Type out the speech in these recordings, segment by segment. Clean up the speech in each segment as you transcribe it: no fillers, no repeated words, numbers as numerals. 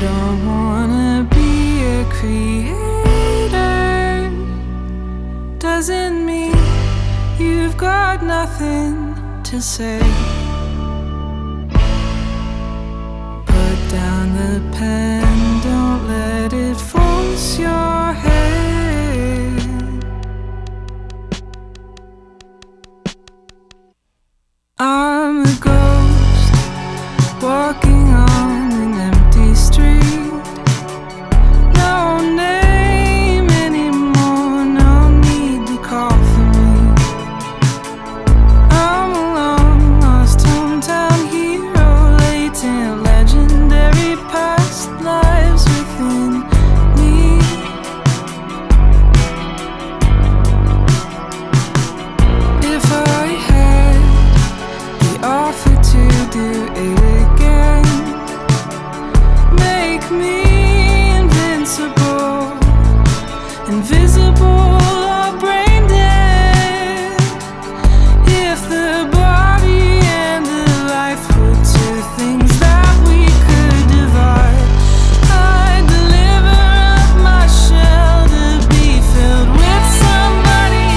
don't wanna be a creator doesn't mean you've got nothing to say. Put down the pen, don't let it force your head. I'm a ghost walking on an empty street. No name anymore, no need to call for me. I'm a long lost hometown hero, latent legendary past lives within me. If I had the offer to do it again, make me invincible, invisible or brain dead. If the body and the life were two things that we could divide, I'd deliver up my shell to be filled with somebody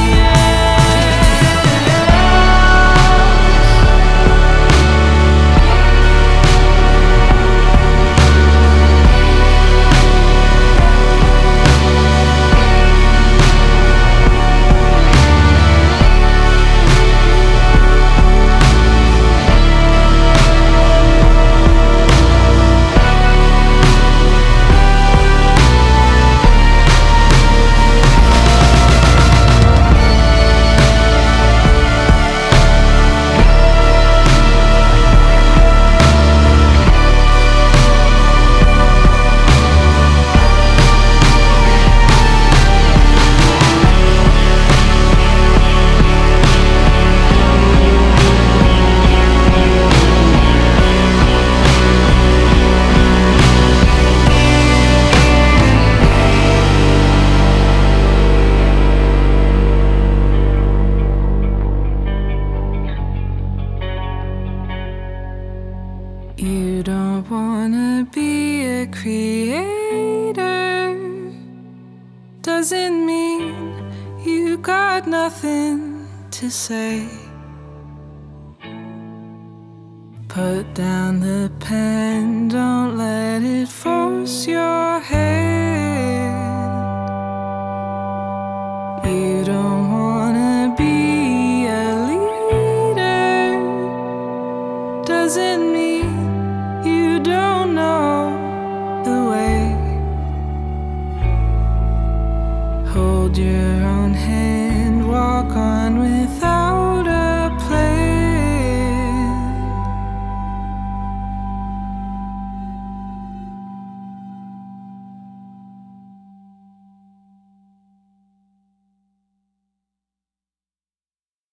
You don't wanna be a creator doesn't mean you got nothing to say. Put down the pen, don't let it force your hand. You don't wanna be a leader doesn't mean you don't know the way. Hold your own hand, walk on without